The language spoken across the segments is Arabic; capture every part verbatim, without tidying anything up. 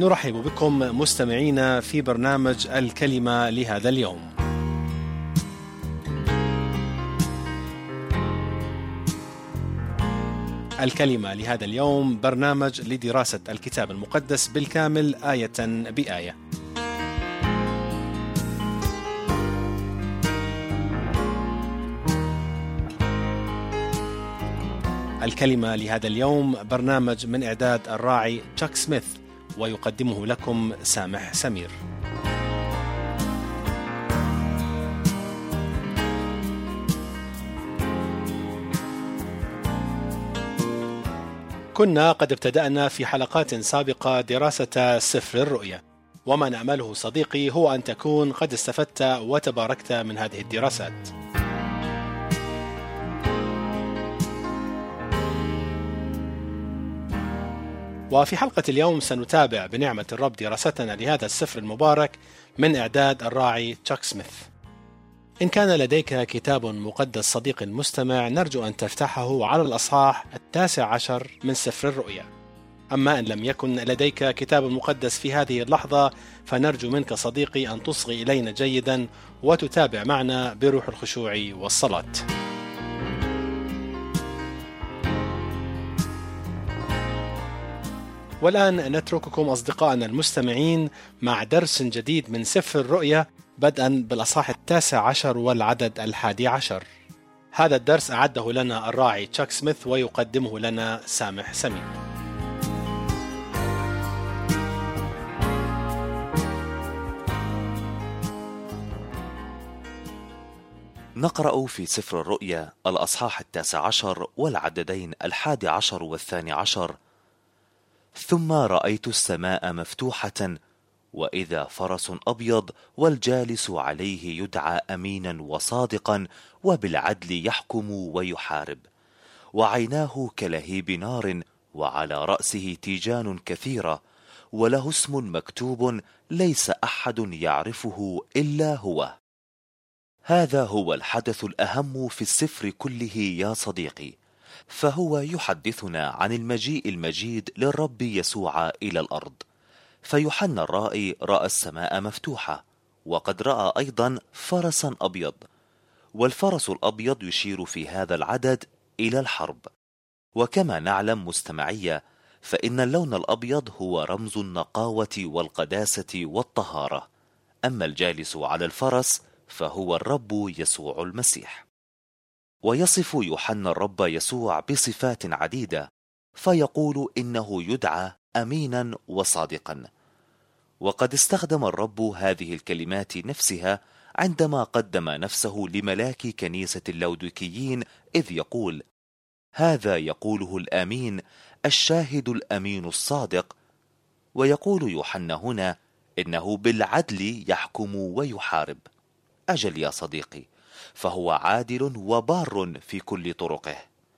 نرحب بكم مستمعينا في برنامج الكلمة لهذا اليوم. الكلمة لهذا اليوم برنامج لدراسة الكتاب المقدس بالكامل آية بآية. الكلمة لهذا اليوم برنامج من إعداد الراعي تشاك سميث، ويقدمه لكم سامح سمير. كنا قد ابتدأنا في حلقات سابقة دراسة سفر الرؤيا، وما نأمله صديقي هو أن تكون قد استفدت وتباركت من هذه الدراسات. وفي حلقة اليوم سنتابع بنعمة الرب دراستنا لهذا السفر المبارك من إعداد الراعي تشاك سميث. إن كان لديك كتاب مقدس صديق المستمع، نرجو أن تفتحه على الأصحاح التاسع عشر من سفر الرؤيا. أما إن لم يكن لديك كتاب مقدس في هذه اللحظة، فنرجو منك صديقي أن تصغي إلينا جيدا وتتابع معنا بروح الخشوع والصلاة. والآن نترككم أصدقائنا المستمعين مع درس جديد من سفر الرؤيا، بدءا بالأصحاح التاسع عشر والعدد الحادي عشر. هذا الدرس أعده لنا الراعي تشاك سميث، ويقدمه لنا سامح سمير. نقرأ في سفر الرؤيا الأصحاح التاسع عشر والعددين الحادي عشر والثاني عشر. ثم رأيت السماء مفتوحة، وإذا فرس أبيض، والجالس عليه يدعى أمينا وصادقا، وبالعدل يحكم ويحارب، وعيناه كلهيب نار، وعلى رأسه تيجان كثيرة، وله اسم مكتوب ليس أحد يعرفه إلا هو. هذا هو الحدث الأهم في السفر كله يا صديقي، فهو يحدثنا عن المجيء المجيد للرب يسوع إلى الأرض. فيوحنا الرائي رأى السماء مفتوحة، وقد رأى أيضا فرسا أبيض، والفرس الأبيض يشير في هذا العدد إلى الحرب. وكما نعلم مستمعية، فإن اللون الأبيض هو رمز النقاوة والقداسة والطهارة، أما الجالس على الفرس فهو الرب يسوع المسيح. ويصف يوحنا الرب يسوع بصفات عديدة، فيقول إنه يدعى أمينا وصادقا. وقد استخدم الرب هذه الكلمات نفسها عندما قدم نفسه لملاك كنيسة اللوديكيين، إذ يقول: هذا يقوله الأمين الشاهد الأمين الصادق. ويقول يوحنا هنا إنه بالعدل يحكم ويحارب. أجل يا صديقي، فهو عادل وبار في كل طرقه.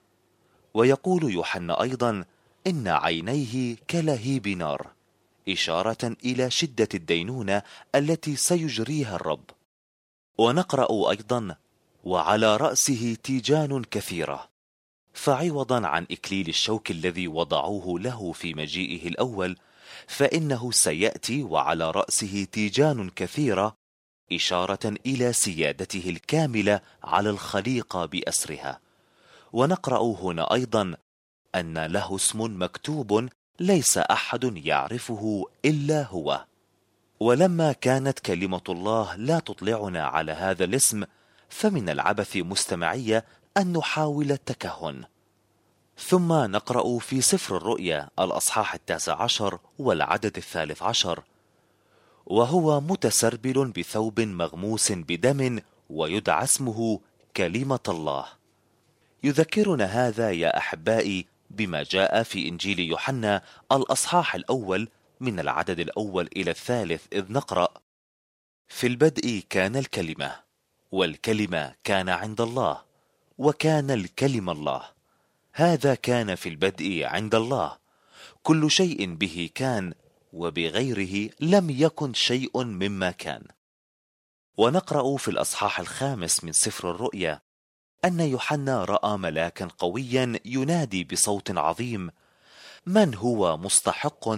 ويقول يوحنا أيضا إن عينيه كلهيب نار، إشارة إلى شدة الدينونة التي سيجريها الرب. ونقرأ أيضا: وعلى رأسه تيجان كثيرة، فعوضا عن إكليل الشوك الذي وضعوه له في مجيئه الأول، فإنه سيأتي وعلى رأسه تيجان كثيرة، إشارة إلى سيادته الكاملة على الخليقة بأسرها. ونقرأ هنا أيضا أن له اسم مكتوب ليس أحد يعرفه إلا هو. ولما كانت كلمة الله لا تطلعنا على هذا الاسم، فمن العبث مستمعية أن نحاول التكهن. ثم نقرأ في سفر الرؤيا الأصحاح التاسع عشر والعدد الثالث عشر: وهو متسربل بثوب مغموس بدم، ويدعى اسمه كلمة الله. يذكرنا هذا يا أحبائي بما جاء في إنجيل يوحنا الأصحاح الأول من العدد الأول إلى الثالث، إذ نقرأ: في البدء كان الكلمة، والكلمة كان عند الله، وكان الكلمة الله. هذا كان في البدء عند الله. كل شيء به كان، وبغيره لم يكن شيء مما كان. ونقرأ في الأصحاح الخامس من سفر الرؤيا أن يوحنا رأى ملاكا قويا ينادي بصوت عظيم: من هو مستحق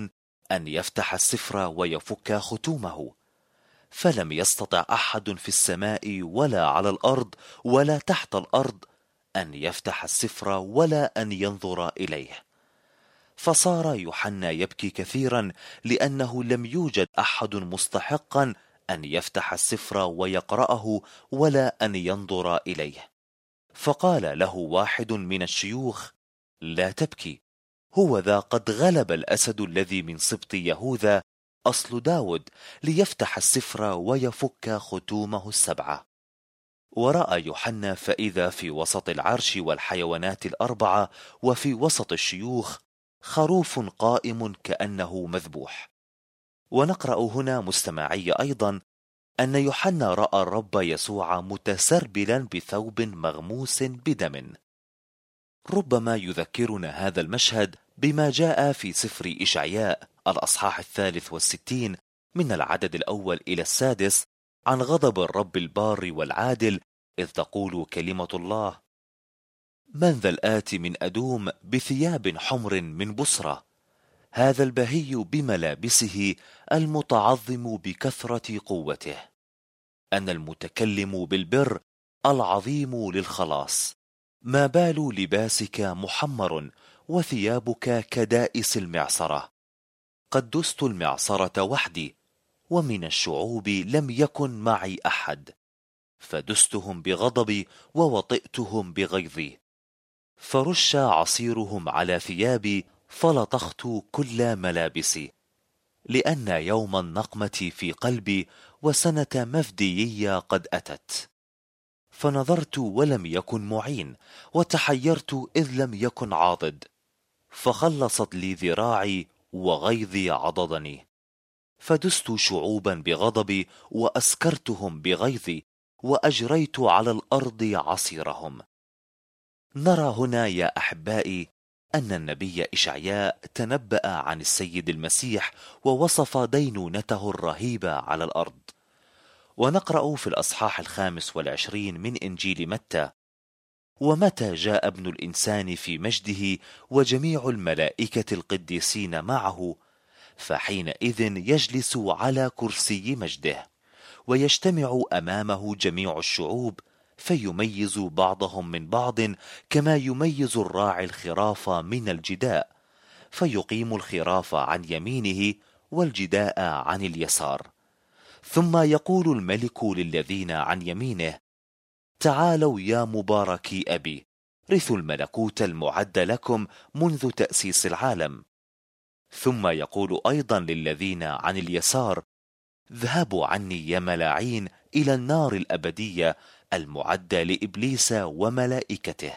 أن يفتح السفر ويفك ختومه، فلم يستطع أحد في السماء ولا على الأرض ولا تحت الأرض أن يفتح السفر ولا أن ينظر إليه. فصار يوحنا يبكي كثيرا لأنه لم يوجد أحد مستحقا أن يفتح السفر ويقرأه ولا أن ينظر إليه. فقال له واحد من الشيوخ: لا تبكي، هو ذا قد غلب الأسد الذي من سبط يهوذا أصل داود ليفتح السفر ويفك ختومه السبعة. ورأى يوحنا فإذا في وسط العرش والحيوانات الأربعة وفي وسط الشيوخ خروف قائم كأنه مذبوح. ونقرأ هنا مستمعي أيضا أن يوحنا رأى الرب يسوع متسربلا بثوب مغموس بدم. ربما يذكرنا هذا المشهد بما جاء في سفر إشعياء الأصحاح الثالث والستين من العدد الأول إلى السادس عن غضب الرب البار والعادل، إذ تقول كلمة الله: من ذا الآتي من أدوم بثياب حمر من بصرة، هذا البهي بملابسه المتعظم بكثرة قوته، أنا المتكلم بالبر العظيم للخلاص. ما بال لباسك محمر وثيابك كدائس المعصرة؟ قد دست المعصرة وحدي، ومن الشعوب لم يكن معي أحد، فدستهم بغضبي ووطئتهم بغيظي، فرش عصيرهم على ثيابي فلطخت كل ملابسي، لأن يوم النقمة في قلبي وسنة مفديي قد أتت. فنظرت ولم يكن معين، وتحيرت إذ لم يكن عاضد، فخلصت لي ذراعي وغيظي عضدني، فدست شعوبا بغضبي وأسكرتهم بغيظي، وأجريت على الأرض عصيرهم. نرى هنا يا أحبائي أن النبي إشعياء تنبأ عن السيد المسيح ووصف دينونته الرهيبة على الأرض. ونقرأ في الأصحاح الخامس والعشرين من إنجيل متى: ومتى جاء ابن الإنسان في مجده وجميع الملائكة القديسين معه، فحينئذ يجلس على كرسي مجده، ويجتمع أمامه جميع الشعوب، فيميز بعضهم من بعض كما يميز الراعي الخراف من الجداء، فيقيم الخراف عن يمينه والجداء عن اليسار. ثم يقول الملك للذين عن يمينه: تعالوا يا مباركي أبي، رثوا الملكوت المعد لكم منذ تأسيس العالم. ثم يقول أيضا للذين عن اليسار: اذهبوا عني يا ملاعين إلى النار الأبدية المعدة لإبليس وملائكته.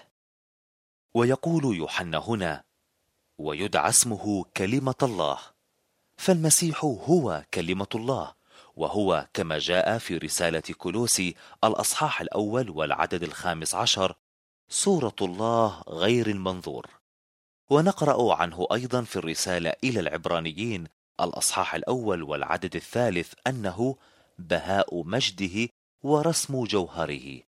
ويقول يوحنا هنا: ويدعى اسمه كلمة الله. فالمسيح هو كلمة الله، وهو كما جاء في رسالة كولوسي الأصحاح الأول والعدد الخامس عشر: صورة الله غير المنظور. ونقرأ عنه أيضا في الرسالة إلى العبرانيين الأصحاح الأول والعدد الثالث أنه بهاء مجده ورسم جوهره.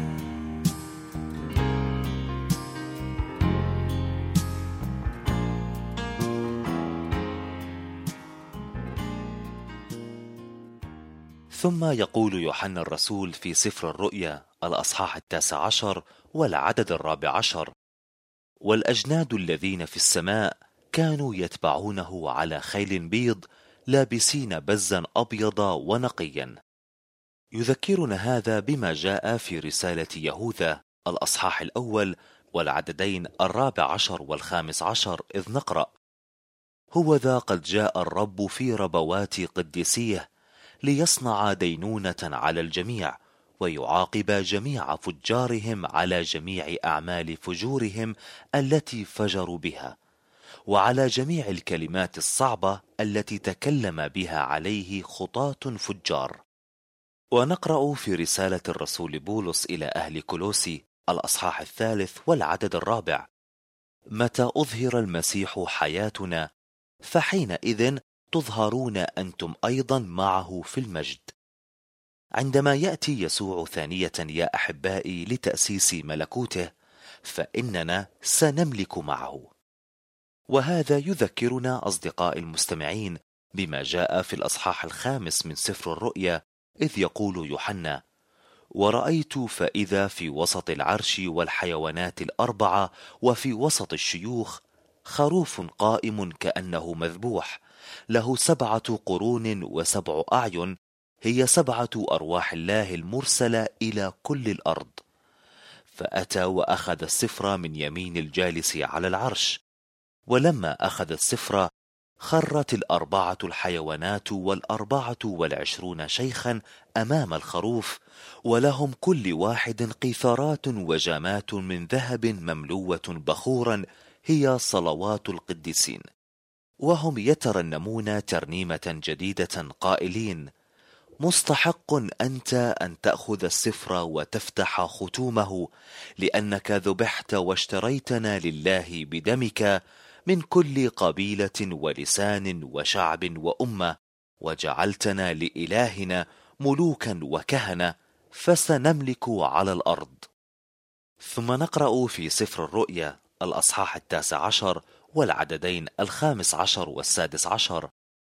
ثم يقول يوحنا الرسول في سفر الرؤيا الأصحاح التاسع عشر والعدد الرابع عشر: والأجناد الذين في السماء كانوا يتبعونه على خيل بيض لابسين بزا أبيض ونقيا. يذكرنا هذا بما جاء في رسالة يهوذا الأصحاح الأول والعددين الرابع عشر والخامس عشر، إذ نقرأ: هو ذا قد جاء الرب في ربوات قديسيه ليصنع دينونة على الجميع، ويعاقب جميع فجارهم على جميع أعمال فجورهم التي فجروا بها، وعلى جميع الكلمات الصعبة التي تكلم بها عليه خطاة فجار. ونقرأ في رسالة الرسول بولس إلى أهل كولوسي الأصحاح الثالث والعدد الرابع: متى أظهر المسيح حياتنا فحينئذ تظهرون أنتم أيضا معه في المجد. عندما يأتي يسوع ثانية يا أحبائي لتأسيس ملكوته، فإننا سنملك معه. وهذا يذكرنا أصدقاء المستمعين بما جاء في الأصحاح الخامس من سفر الرؤيا، إذ يقول يوحنا: ورأيت فإذا في وسط العرش والحيوانات الأربعة وفي وسط الشيوخ خروف قائم كأنه مذبوح، له سبعة قرون وسبع أعين، هي سبعة أرواح الله المرسلة إلى كل الأرض. فأتى وأخذ السفر من يمين الجالس على العرش، ولما أخذ السفر خرت الأربعة الحيوانات والأربعة والعشرون شيخا أمام الخروف، ولهم كل واحد قيثارات وجامات من ذهب مملوة بخورا، هي صلوات القديسين، وهم يترنمون ترنيمة جديدة قائلين: مستحق أنت أن تأخذ السفر وتفتح ختومه، لأنك ذبحت واشتريتنا لله بدمك من كل قبيلة ولسان وشعب وأمة، وجعلتنا لإلهنا ملوكا وكهنة، فسنملك على الأرض. ثم نقرأ في سفر الرؤيا الأصحاح التاسع عشر والعددين الخامس عشر والسادس عشر: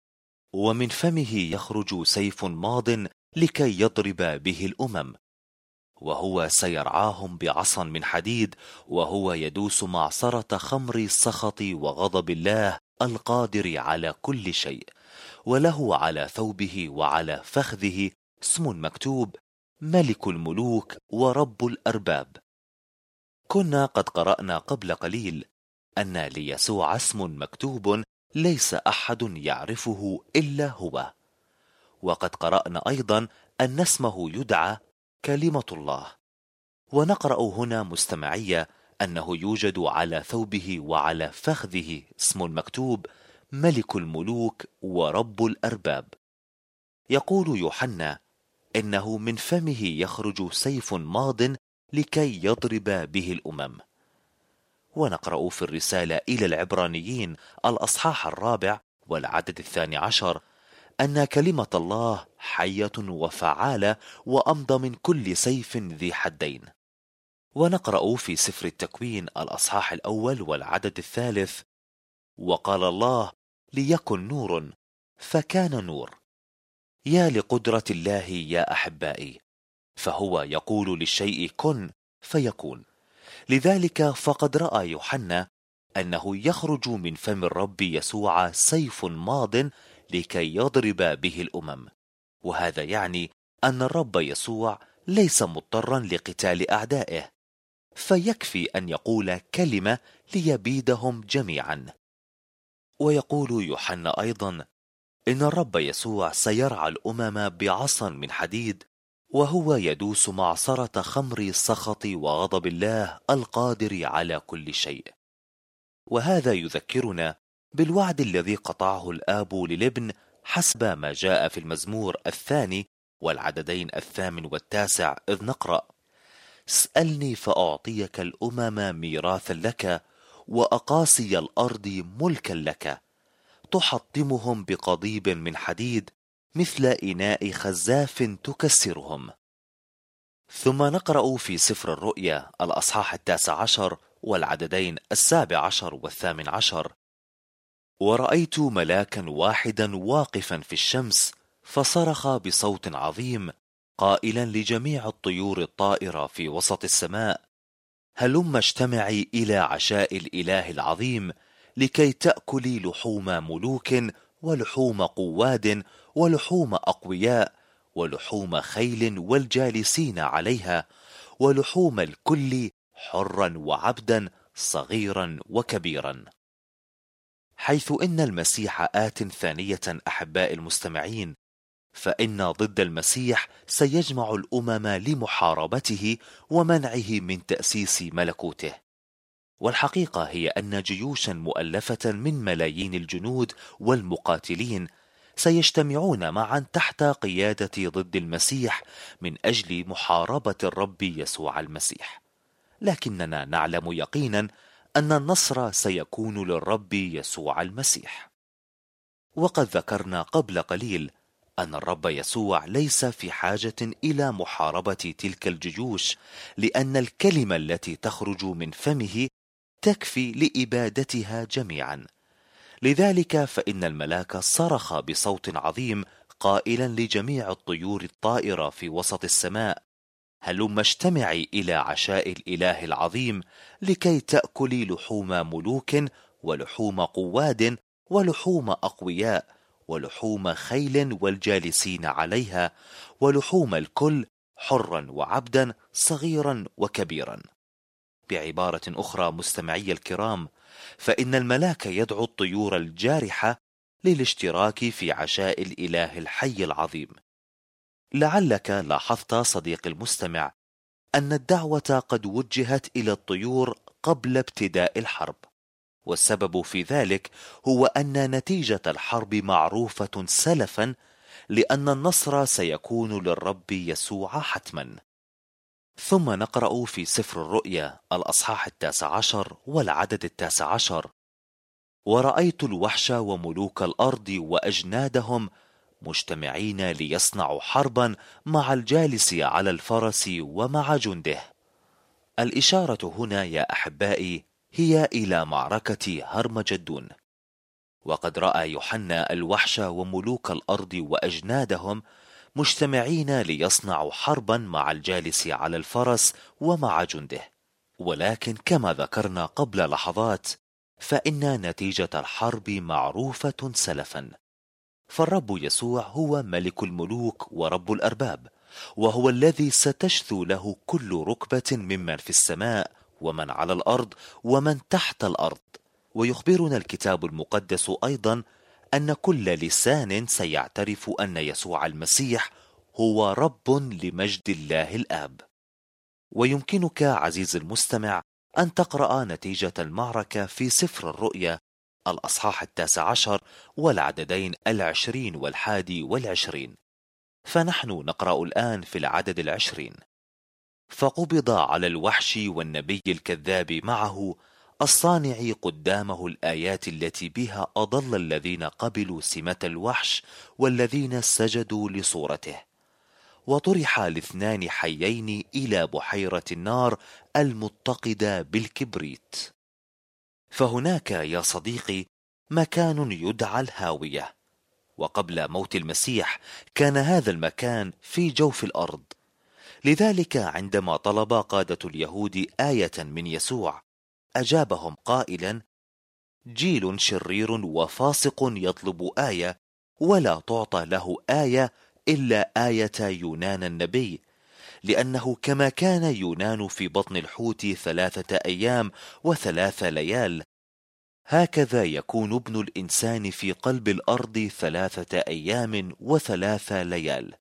ومن فمه يخرج سيف ماض لكي يضرب به الأمم، وهو سيرعاهم بعصا من حديد، وهو يدوس معصرة خمر السخط وغضب الله القادر على كل شيء، وله على ثوبه وعلى فخذه اسم مكتوب: ملك الملوك ورب الأرباب. كنا قد قرأنا قبل قليل أن ليسوع اسم مكتوب ليس أحد يعرفه إلا هو، وقد قرأنا أيضا أن اسمه يدعى كلمة الله. ونقرأ هنا مستمعية أنه يوجد على ثوبه وعلى فخذه اسم مكتوب: ملك الملوك ورب الأرباب. يقول يوحنا إنه من فمه يخرج سيف ماض لكي يضرب به الأمم. ونقرأ في الرسالة إلى العبرانيين الأصحاح الرابع والعدد الثاني عشر أن كلمة الله حية وفعالة وأمضى من كل سيف ذي حدين. ونقرأ في سفر التكوين الأصحاح الأول والعدد الثالث: وقال الله ليكن نور، فكان نور. يا لقدرة الله يا أحبائي، فهو يقول للشيء كن فيكون. لذلك فقد رأى يوحنا أنه يخرج من فم الرب يسوع سيف ماض لكي يضرب به الأمم، وهذا يعني أن الرب يسوع ليس مضطرا لقتال أعدائه، فيكفي أن يقول كلمة ليبيدهم جميعا. ويقول يوحنا أيضا إن الرب يسوع سيرعى الأمم بعصا من حديد، وهو يدوس معصرة خمر السخط وغضب الله القادر على كل شيء. وهذا يذكرنا بالوعد الذي قطعه الآب للابن حسب ما جاء في المزمور الثاني والعددين الثامن والتاسع، إذ نقرأ: اسألني فأعطيك الأمم ميراثا لك، وأقاصي الأرض ملكا لك، تحطمهم بقضيب من حديد مثل إناء خزاف تكسرهم. ثم نقرأ في سفر الرؤيا الأصحاح التاسع عشر والعددين السابع عشر والثامن عشر: ورأيت ملاكا واحدا واقفا في الشمس، فصرخ بصوت عظيم قائلا لجميع الطيور الطائرة في وسط السماء: هلم اجتمعي إلى عشاء الإله العظيم، لكي تأكلي لحوم ملوك ولحوم قواد ولحوم أقوياء ولحوم خيل والجالسين عليها، ولحوم الكل حرا وعبدا صغيرا وكبيرا. حيث إن المسيح آت ثانية أحباء المستمعين، فإن ضد المسيح سيجمع الأمم لمحاربته ومنعه من تأسيس ملكوته. والحقيقة هي أن جيوشا مؤلفة من ملايين الجنود والمقاتلين سيجتمعون معا تحت قيادة ضد المسيح من أجل محاربة الرب يسوع المسيح. لكننا نعلم يقينا أن النصر سيكون للرب يسوع المسيح. وقد ذكرنا قبل قليل أن الرب يسوع ليس في حاجة إلى محاربة تلك الجيوش، لأن الكلمة التي تخرج من فمه تكفي لإبادتها جميعا. لذلك فإن الملاك صرخ بصوت عظيم قائلا لجميع الطيور الطائرة في وسط السماء: هلم اجتمعي إلى عشاء الإله العظيم لكي تأكلي لحوم ملوك ولحوم قواد ولحوم أقوياء ولحوم خيل والجالسين عليها ولحوم الكل، حرا وعبدا صغيرا وكبيرا. بعبارة أخرى مستمعي الكرام، فإن الملاك يدعو الطيور الجارحة للاشتراك في عشاء الإله الحي العظيم. لعلك لاحظت صديقي المستمع أن الدعوة قد وجهت إلى الطيور قبل ابتداء الحرب، والسبب في ذلك هو أن نتيجة الحرب معروفة سلفا، لأن النصر سيكون للرب يسوع حتما. ثم نقرأ في سفر الرؤيا الأصحاح التاسع عشر والعدد التاسع عشر: ورأيت الوحش وملوك الأرض وأجنادهم مجتمعين ليصنعوا حربا مع الجالس على الفرس ومع جنده. الإشارة هنا يا أحبائي هي إلى معركة هرمجدون، وقد رأى يوحنا الوحش وملوك الأرض وأجنادهم مجتمعين ليصنعوا حربا مع الجالس على الفرس ومع جنده. ولكن كما ذكرنا قبل لحظات، فإن نتيجة الحرب معروفة سلفا، فالرب يسوع هو ملك الملوك ورب الأرباب، وهو الذي ستشثو له كل ركبة ممن في السماء ومن على الأرض ومن تحت الأرض. ويخبرنا الكتاب المقدس أيضا أن كل لسان سيعترف أن يسوع المسيح هو رب لمجد الله الآب. ويمكنك عزيزي المستمع أن تقرأ نتيجة المعركة في سفر الرؤيا الأصحاح التاسع عشر والعددين العشرين والحادي والعشرين. فنحن نقرأ الآن في العدد العشرين: فقبض على الوحش والنبي الكذاب معه الصانع قدامه الآيات التي بها أضل الذين قبلوا سمة الوحش والذين سجدوا لصورته، وطرح الاثنان حيين إلى بحيرة النار المتقدة بالكبريت. فهناك يا صديقي مكان يدعى الهاوية، وقبل موت المسيح كان هذا المكان في جوف الأرض. لذلك عندما طلب قادة اليهود آية من يسوع أجابهم قائلا: جيل شرير وفاسق يطلب آية، ولا تعطى له آية إلا آية يونان النبي، لأنه كما كان يونان في بطن الحوت ثلاثة أيام وثلاث ليال، هكذا يكون ابن الإنسان في قلب الأرض ثلاثة أيام وثلاث ليال.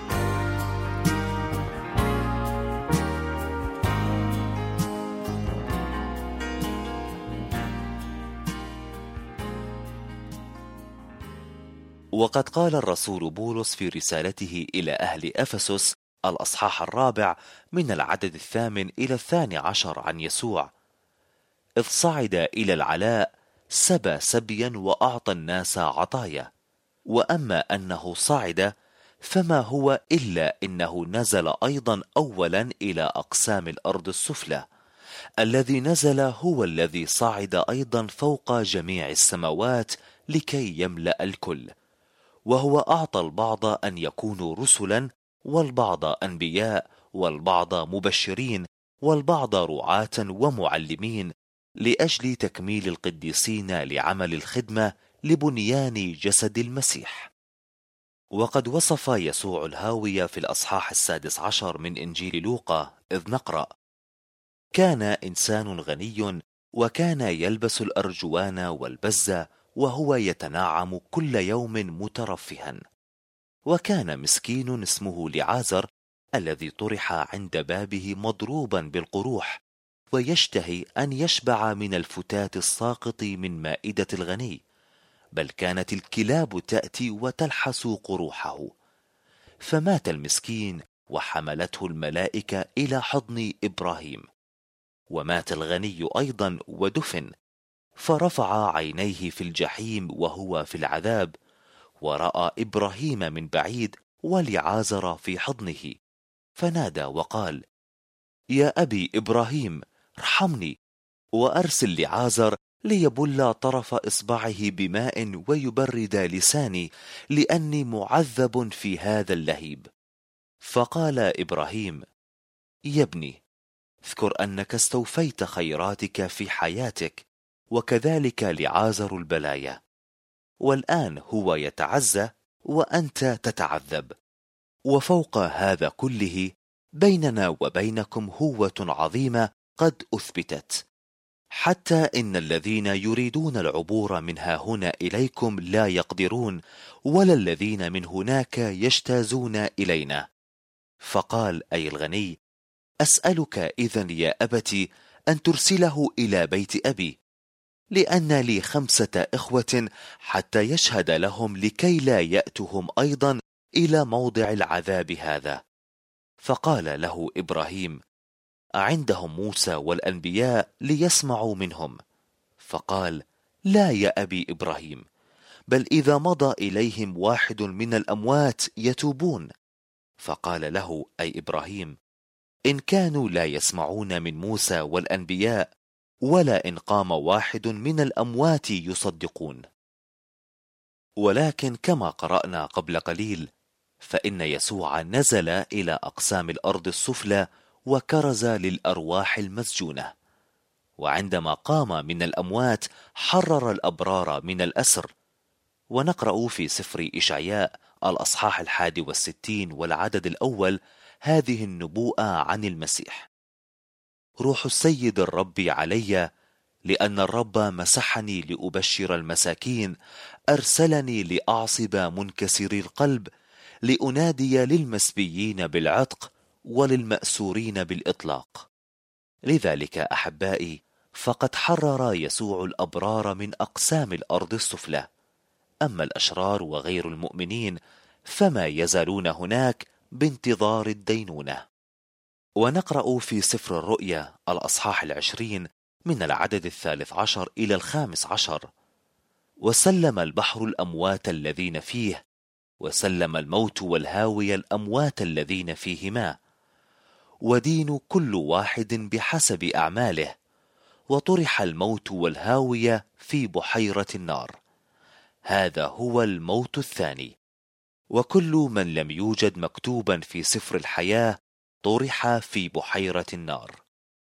وقد قال الرسول بولس في رسالته إلى أهل أفسس الأصحاح الرابع من العدد الثامن إلى الثاني عشر عن يسوع: إذ صعد إلى العلاء سبى سبيا وأعطى الناس عطايا، وأما أنه صعد فما هو إلا إنه نزل أيضا أولا إلى أقسام الأرض السفلى. الذي نزل هو الذي صعد أيضا فوق جميع السماوات لكي يملأ الكل. وهو أعطى البعض أن يكونوا رسلا، والبعض أنبياء، والبعض مبشرين، والبعض رعاة ومعلمين، لأجل تكميل القديسين لعمل الخدمة لبنيان جسد المسيح. وقد وصف يسوع الهاوية في الأصحاح السادس عشر من إنجيل لوقا، إذ نقرأ: كان إنسان غني وكان يلبس الأرجوان والبزة وهو يتنعم كل يوم مترفها، وكان مسكين اسمه لعازر الذي طرح عند بابه مضروبا بالقروح، ويشتهي أن يشبع من الفتات الساقط من مائدة الغني، بل كانت الكلاب تأتي وتلحس قروحه. فمات المسكين وحملته الملائكة إلى حضن إبراهيم. ومات الغني أيضا ودفن، فرفع عينيه في الجحيم وهو في العذاب، ورأى إبراهيم من بعيد ولعازر في حضنه، فنادى وقال: يا أبي إبراهيم ارحمني، وأرسل لعازر ليبل طرف إصبعه بماء ويبرد لساني، لأني معذب في هذا اللهيب. فقال إبراهيم: يا ابني، اذكر أنك استوفيت خيراتك في حياتك، وكذلك لعازر البلايا، والآن هو يتعزى وأنت تتعذب، وفوق هذا كله بيننا وبينكم هوة عظيمة قد أثبتت، حتى إن الذين يريدون العبور من ها هنا إليكم لا يقدرون، ولا الذين من هناك يجتازون إلينا. فقال أي الغني: أسألك إذن يا أبتي أن ترسله إلى بيت أبي، لأن لي خمسة إخوة، حتى يشهد لهم لكي لا يأتهم أيضا إلى موضع العذاب هذا. فقال له إبراهيم: أعندهم موسى والأنبياء ليسمعوا منهم؟ فقال: لا يا أبي إبراهيم، بل إذا مضى إليهم واحد من الأموات يتوبون. فقال له أي إبراهيم: إن كانوا لا يسمعون من موسى والأنبياء، ولا إن قام واحد من الأموات يصدقون. ولكن كما قرأنا قبل قليل، فإن يسوع نزل إلى أقسام الأرض السفلى وكرز للأرواح المسجونة، وعندما قام من الأموات حرر الأبرار من الأسر. ونقرأ في سفر إشعياء الأصحاح الحادي والستين والعدد الأول هذه النبوءة عن المسيح: روح السيد الرب علي، لأن الرب مسحني لأبشر المساكين، أرسلني لأعصب منكسري القلب، لأنادي للمسبيين بالعتق وللمأسورين بالإطلاق. لذلك أحبائي، فقد حرر يسوع الأبرار من أقسام الأرض السفلى، أما الأشرار وغير المؤمنين فما يزالون هناك بانتظار الدينونة. ونقرأ في سفر الرؤيا الأصحاح العشرين من العدد الثالث عشر إلى الخامس عشر: وسلم البحر الأموات الذين فيه، وسلم الموت والهاوية الأموات الذين فيهما، ودين كل واحد بحسب أعماله، وطرح الموت والهاوية في بحيرة النار. هذا هو الموت الثاني، وكل من لم يوجد مكتوبا في سفر الحياة طرح في بحيرة النار.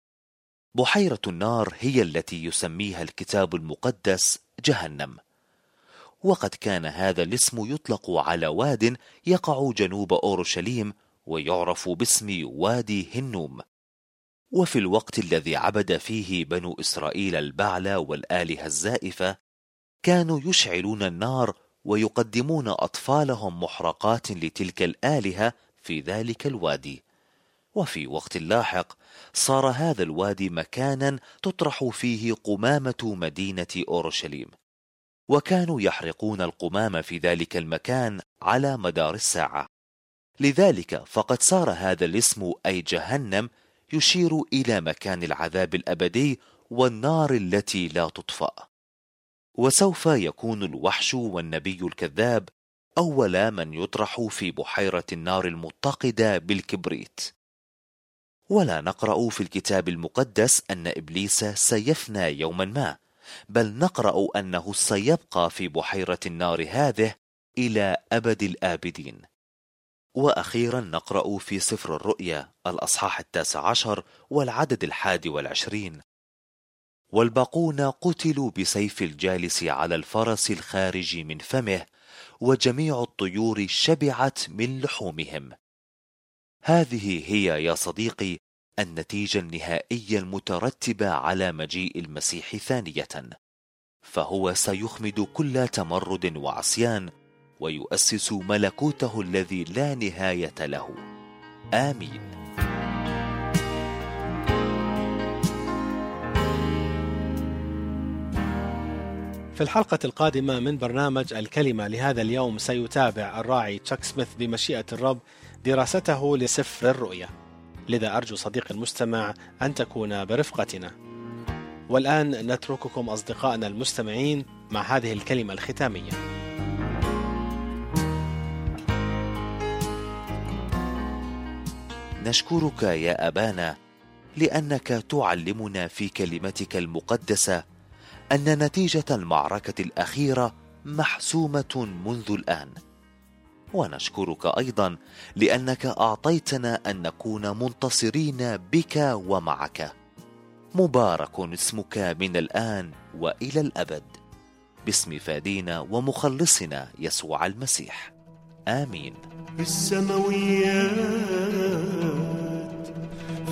بحيرة النار هي التي يسميها الكتاب المقدس جهنم، وقد كان هذا الاسم يطلق على واد يقع جنوب أورشليم ويعرف باسم وادي هنوم. وفي الوقت الذي عبد فيه بنو إسرائيل البعل والآلهة الزائفة، كانوا يشعلون النار ويقدمون أطفالهم محرقات لتلك الآلهة في ذلك الوادي. وفي وقت لاحق صار هذا الوادي مكانا تطرح فيه قمامة مدينة أورشليم، وكانوا يحرقون القمام في ذلك المكان على مدار الساعة. لذلك فقد صار هذا الاسم أي جهنم يشير إلى مكان العذاب الأبدي والنار التي لا تطفأ. وسوف يكون الوحش والنبي الكذاب أول من يطرح في بحيرة النار المتقدة بالكبريت. ولا نقرأ في الكتاب المقدس أن إبليس سيفنى يوما ما، بل نقرأ أنه سيبقى في بحيرة النار هذه إلى أبد الآبدين. وأخيرا نقرأ في سفر الرؤيا الأصحاح التاسع عشر والعدد الحادي والعشرين: والباقون قتلوا بسيف الجالس على الفرس الخارج من فمه، وجميع الطيور شبعت من لحومهم. هذه هي يا صديقي النتيجة النهائية المترتبة على مجيء المسيح ثانية، فهو سيخمد كل تمرد وعصيان، ويؤسس ملكوته الذي لا نهاية له. آمين. في الحلقة القادمة من برنامج الكلمة لهذا اليوم سيتابع الراعي تشاك سميث بمشيئة الرب دراسته لسفر الرؤيا، لذا أرجو صديقي المستمع أن تكون برفقتنا. والآن نترككم أصدقائنا المستمعين مع هذه الكلمة الختامية. نشكرك يا أبانا لأنك تعلمنا في كلمتك المقدسة أن نتيجة المعركة الأخيرة محسومة منذ الآن. ونشكرك أيضا لأنك أعطيتنا أن نكون منتصرين بك ومعك. مبارك اسمك من الآن وإلى الأبد، باسم فادينا ومخلصنا يسوع المسيح، آمين. في السماويات في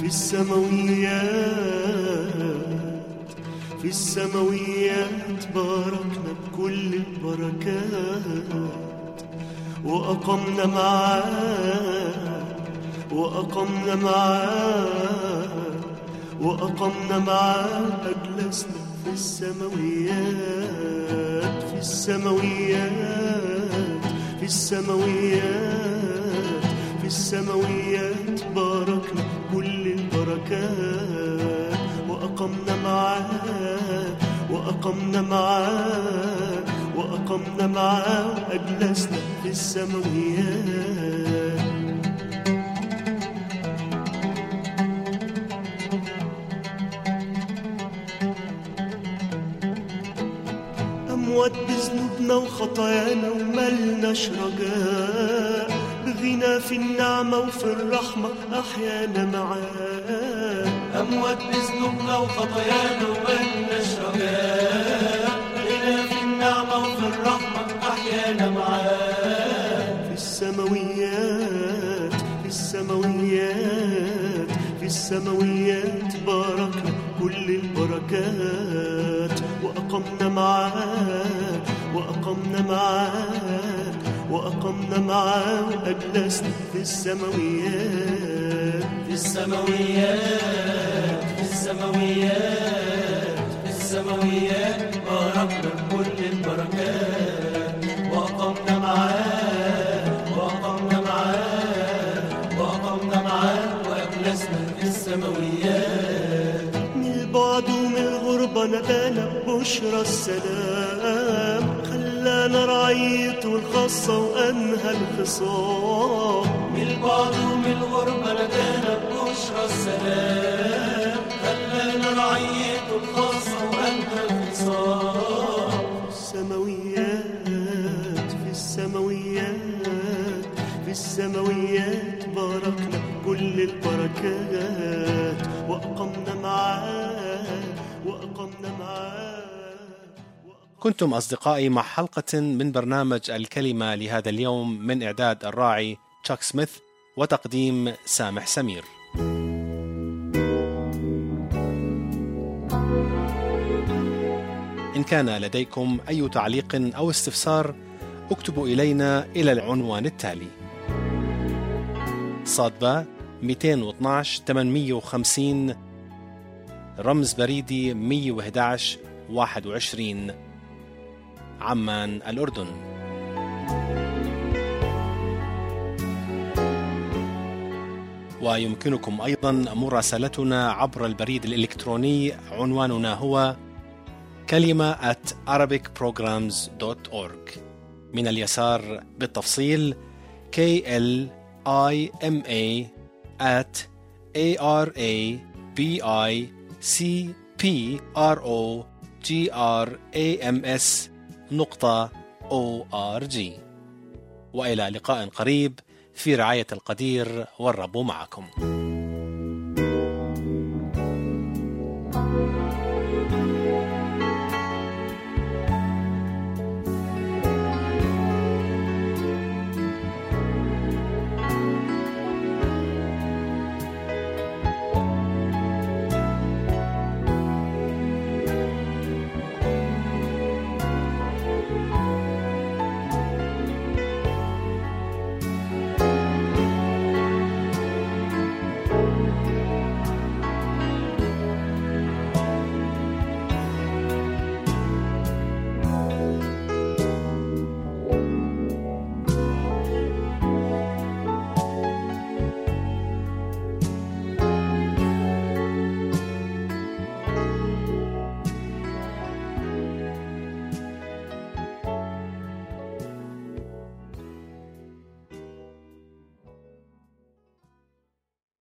السماويات في السماويات باركنا بكل البركات، وأقمنا معاه وأقمنا معاه وأقمنا معاه أجلسنا في السماويات في السماويات في السماويات في السماويات باركنا كل البركات، وأقمنا معاه وأقمنا معاه وأقمنا معاه أجلسنا في السماويات. أموات بذنوبنا وخطايانا وملناش رجاء، بغنى في النعمة وفي الرحمة أحيانا معاه. أموات بذنوبنا وخطايانا وملناش رجاء، بغنى في النعمة وفي الرحمة أحيانا معاه. في السماويات في السماويات في السماويات باركنا كل البركات، وأقمنا معاه وأقمنا معاه وأقمنا معاه أجلسنا في السماويات في السماويات في السماويات في السماويات باركنا كل البركات، وأقمنا معاه وأقمنا معاه وأقمنا معاه وأجلسنا في السماويات. من البعد ومن الغربة نادانا ببشرى السلام، خلانا رعيته الخاصة وأنهى الخصام. من البعد ومن الغربة نادانا ببشرى السلام، خلانا رعيته الخاصة وأنهى الخصام. في السماويات في السماويات في السماويات باركنا كل البركات، وأقمنا معاه وأقمنا معاه. كنتم أصدقائي مع حلقة من برنامج الكلمة لهذا اليوم من إعداد الراعي تشاك سميث وتقديم سامح سمير. إن كان لديكم أي تعليق أو استفسار اكتبوا إلينا إلى العنوان التالي: صادبة مئتين واثناشر ثمانمئة وخمسين، رمز بريدي مئة وأحد عشر واحد وعشرين، عمان الأردن. ويمكنكم أيضا مراسلتنا عبر البريد الإلكتروني، عنواننا هو كلمة at arabic programs dot org. من اليسار بالتفصيل K L I M A at A R A B I C P R O G R A M S نقطة O R G. وإلى لقاء قريب في رعاية القدير، والرب معكم.